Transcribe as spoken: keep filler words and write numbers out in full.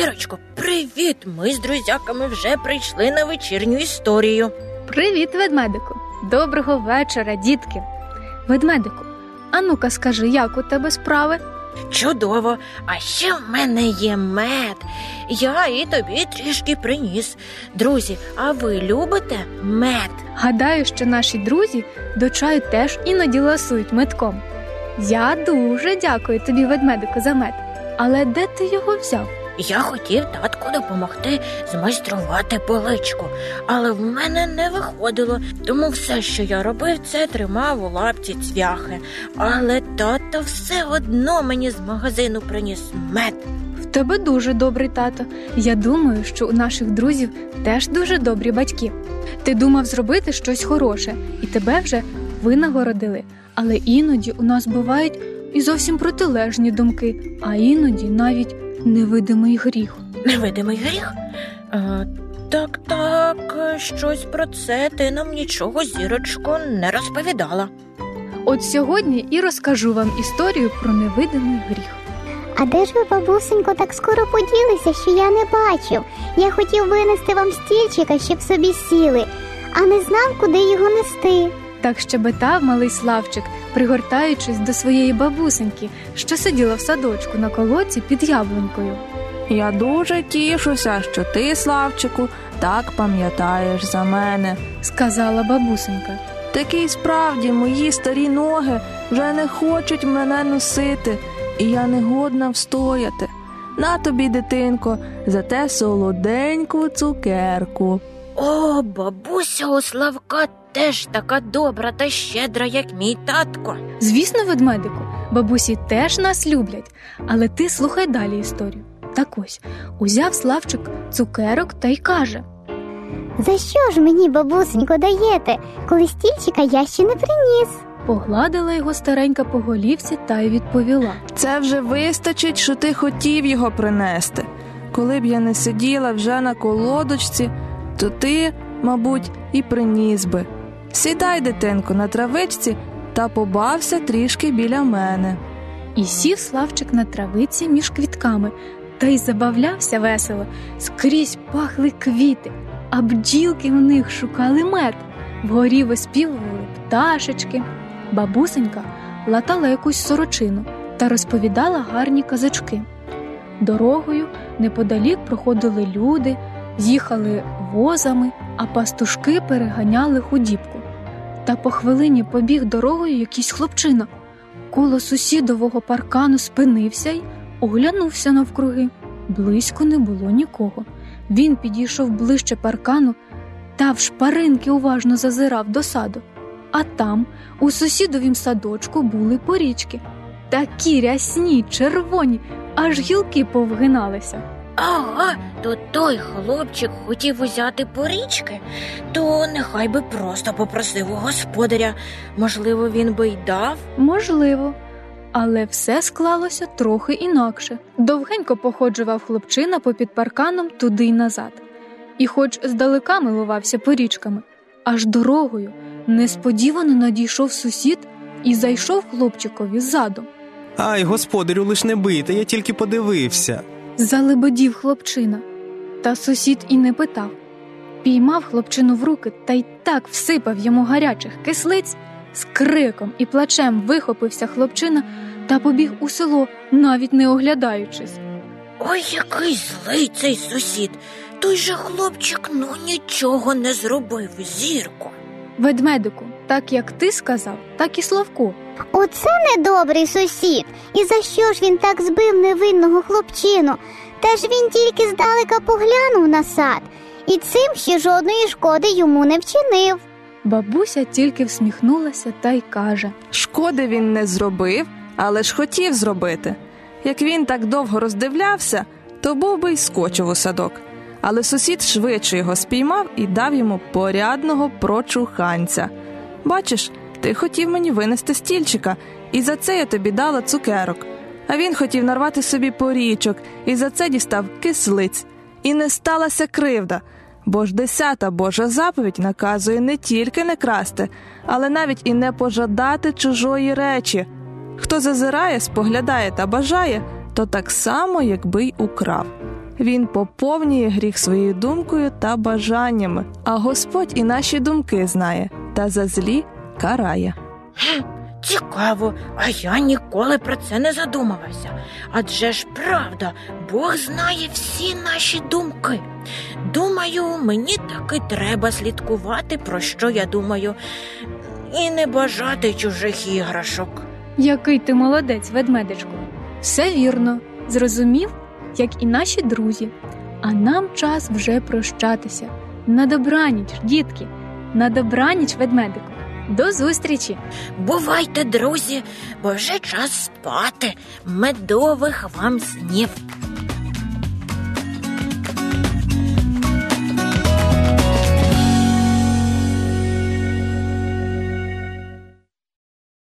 Зірочко, привіт! Ми з друзяками вже прийшли на вечірню історію. Привіт, ведмедику! Доброго вечора, дітки! Ведмедику, а ну-ка скажи, як у тебе справи? Чудово! А ще в мене є мед. Я і тобі трішки приніс. Друзі, а ви любите мед? Гадаю, що наші друзі до чаю теж іноді ласують медком. Я дуже дякую тобі, ведмедику, за мед. Але де ти його взяв? Я хотів татку допомогти змайструвати поличку, але в мене не виходило, тому все, що я робив, це тримав у лапці цвяхи. Але тато все одно мені з магазину приніс мед. В тебе дуже добрий тато. Я думаю, що у наших друзів теж дуже добрі батьки. Ти думав зробити щось хороше, і тебе вже винагородили. Але іноді у нас бувають і зовсім протилежні думки, а іноді навіть невидимий гріх. Невидимий гріх? А, так, так, щось про це ти нам нічого, Зірочко, не розповідала. От сьогодні і розкажу вам історію про невидимий гріх. А де ж ви, бабусенько, так скоро поділися, що я не бачив? Я хотів винести вам стільчика, щоб собі сіли, а не знав, куди його нести. Так щебетав малий Славчик, пригортаючись до своєї бабусеньки, що сиділа в садочку на колодці під яблунькою. Я дуже тішуся, що ти, Славчику, так пам'ятаєш за мене, сказала бабусенька. Такі справді мої старі ноги вже не хочуть мене носити, і я не годна встояти. На тобі, дитинко, за те солоденьку цукерку. О, бабуся у Славка теж така добра та щедра, як мій татко. Звісно, ведмедику, бабусі теж нас люблять, але ти слухай далі історію. Так ось, узяв Славчик цукерок та й каже: За що ж мені, бабусенько, даєте, коли стільчика я ще не приніс? Погладила його старенька по голівці та й відповіла: Це вже вистачить, що ти хотів його принести. Коли б я не сиділа вже на колодочці, то ти, мабуть, і приніс би. Сідай, дитинко, на травичці та побався трішки біля мене. І сів Славчик на травиці між квітками, та й забавлявся весело. Скрізь пахли квіти, а бджілки в них шукали мед. Вгорі виспівували пташечки. Бабусенька латала якусь сорочину та розповідала гарні казочки. Дорогою неподалік проходили люди, з'їхали возами, а пастушки переганяли худібку. Та по хвилині побіг дорогою якийсь хлопчина. Коло сусідового паркану спинився й оглянувся навкруги. Близько не було нікого. Він підійшов ближче паркану та в шпаринки уважно зазирав до саду. А там, у сусідовім садочку, були порічки. Такі рясні, червоні, аж гілки повгиналися. Ага, то той хлопчик хотів узяти порічки, то нехай би просто попросив у господаря. Можливо, він би й дав? Можливо. Але все склалося трохи інакше. Довгенько походжував хлопчина попід парканом туди й назад. І хоч здалека милувався порічками, аж дорогою несподівано надійшов сусід і зайшов хлопчикові ззаду. Ай, господарю, лиш не бийте, я тільки подивився. Залебедів хлопчина. Та сусід і не питав. Піймав хлопчину в руки та й так всипав йому гарячих кислиць. З криком і плачем вихопився хлопчина та побіг у село, навіть не оглядаючись. Ой, який злий цей сусід! Той же хлопчик, ну, нічого не зробив, Зірко. Ведмедику, так як ти сказав, так і Славко. Оце недобрий сусід. І за що ж він так збив невинного хлопчину? Та ж він тільки здалека поглянув на сад, і цим ще жодної шкоди йому не вчинив. Бабуся тільки всміхнулася та й каже: Шкоди він не зробив, але ж хотів зробити. Як він так довго роздивлявся, то був би й скочив у садок. Але сусід швидше його спіймав і дав йому порядного прочуханця. Бачиш, ти хотів мені винести стільчика, і за це я тобі дала цукерок. А він хотів нарвати собі порічок, і за це дістав кислиць. І не сталася кривда, бо ж десята Божа заповідь наказує не тільки не красти, але навіть і не пожадати чужої речі. Хто зазирає, споглядає та бажає, то так само, якби й украв. Він поповнює гріх своєю думкою та бажаннями, а Господь і наші думки знає, та за злі карає. Цікаво, а я ніколи про це не задумувався. Адже ж правда, Бог знає всі наші думки. Думаю, мені таки треба слідкувати, про що я думаю, і не бажати чужих іграшок. Який ти молодець, ведмедичку. Все вірно. Зрозумів, як і наші друзі. А нам час вже прощатися. На добраніч, дітки. На добраніч, ведмедику. До зустрічі! Бувайте, друзі, бо вже час спати. Медових вам снів!